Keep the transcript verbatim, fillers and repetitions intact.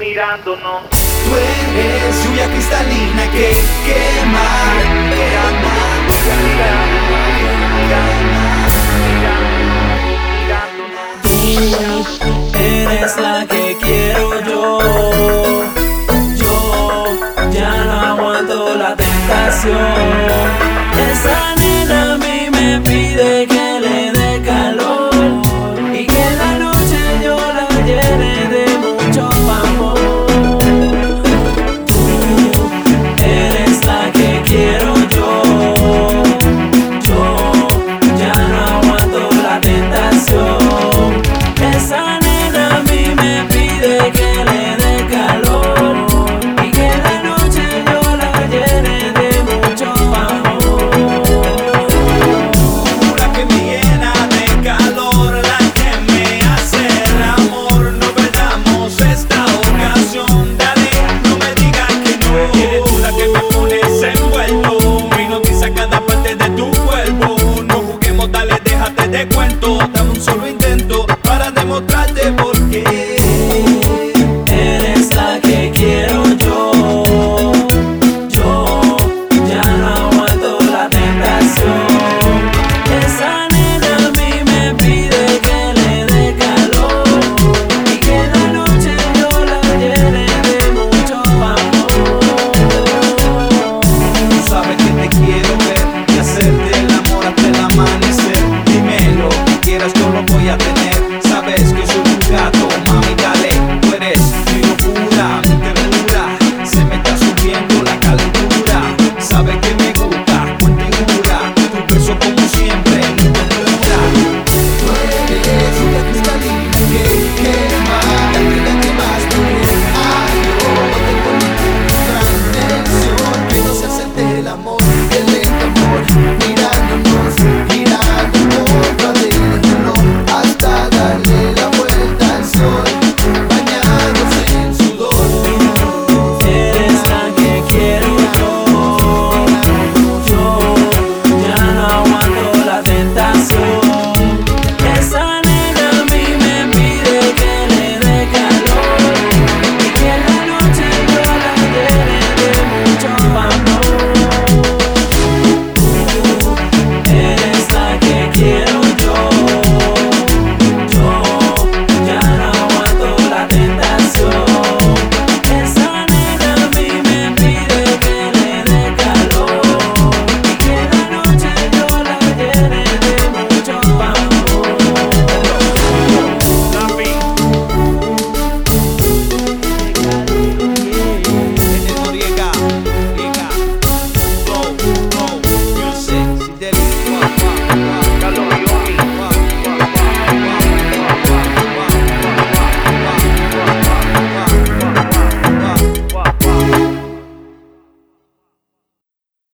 mirándonos. Tú eres lluvia cristalina que quema, quema, Tú eres la que quiero yo. Yo ya no aguanto la tentación. Esa nena a mí me pide que le dé calor y que en la noche yo la llene de mucho amor. Tú eres la que quiero yo. Yo ya no aguanto la tentación. Esa nena a mí me pide que le dé calor y que en la noche yo la llene de mucho amor. la que me llena de calor, la que me hace el amor. No perdamos esta ocasión, dale, no me digas que no. Eres tú la que me pones envuelto, me hipnotiza cada parte de tu cuerpo. No juguemos, dale, déjate de cuento. Dame un solo intento para demostrarte por qué. Eres la que quiero yo. Yo ya no aguanto la tentación. Esa nena a mí me pide que le dé calor y que en la noche yo la llene de mucho amor. Tú sabes que te quiero ver y hacerte el amor hasta el amanecer. Dime lo que quieras, yo lo voy a tener. Sabes que soy tu gato, mami, dale,